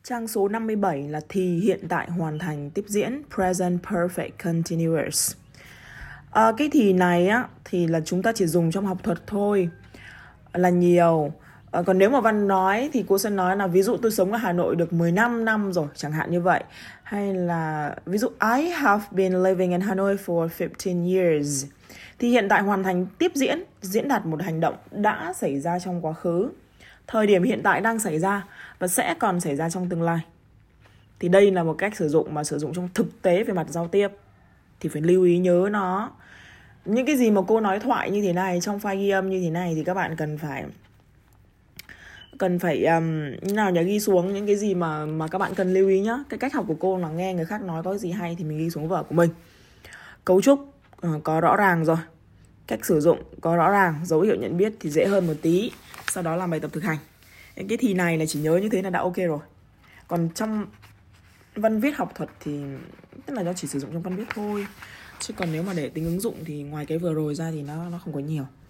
Trang số 57 là thì hiện tại hoàn thành tiếp diễn, present perfect continuous. Cái thì này á thì là chúng ta chỉ dùng trong học thuật thôi là nhiều. Còn nếu mà Văn nói thì cô sẽ nói là ví dụ tôi sống ở Hà Nội được 15 năm rồi, chẳng hạn như vậy. Hay là ví dụ I have been living in Hanoi for 15 years. Thì hiện tại hoàn thành tiếp diễn, diễn đạt một hành động đã xảy ra trong quá khứ, thời điểm hiện tại đang xảy ra và sẽ còn xảy ra trong tương lai. Thì đây là một cách sử dụng mà sử dụng trong thực tế về mặt giao tiếp. Thì phải lưu ý nhớ nó. Những cái gì mà cô nói thoại như thế này, trong file ghi âm như thế này thì các bạn cần phải nào nhớ ghi xuống những cái gì mà các bạn cần lưu ý nhá. Cái cách học của cô là nghe người khác nói có gì hay thì mình ghi xuống vở của mình. Cấu trúc có rõ ràng rồi, cách sử dụng có rõ ràng, dấu hiệu nhận biết thì dễ hơn một tí. Sau đó làm bài tập thực hành. Cái thì này là chỉ nhớ như thế là đã ok rồi. Còn trong văn viết học thuật thì tức là nó chỉ sử dụng trong văn viết thôi. Chứ còn nếu mà để tính ứng dụng thì ngoài cái vừa rồi ra thì nó không có nhiều.